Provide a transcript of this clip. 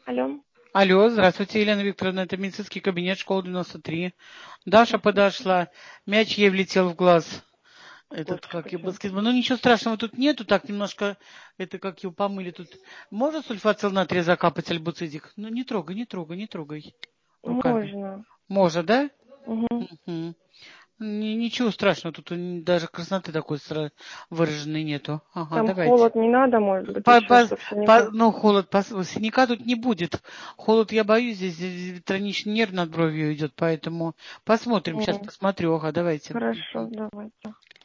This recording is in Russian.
Алло. Алло, здравствуйте, Елена Викторовна, это медицинский кабинет, школа 93. Даша подошла, мяч ей влетел в глаз. Этот, Господи, как и почему? баскетбол. Ну, ничего страшного тут нету, так немножко, это как его помыли тут. Можно сульфацил натрия закапать, альбуцидик? Ну, не трогай, не трогай, не трогай руками. Можно. Можно, да? Угу. Мгм. Ничего страшного, тут даже красноты такой выраженной нету. Ага, Там давайте. холод не надо, может быть, еще, чтобы синяка. Ну, холод, синяка тут не будет. Холод я боюсь, здесь троничный нерв над бровью идет, поэтому посмотрим, сейчас М, посмотрю. Ага, давайте. Хорошо, давайте.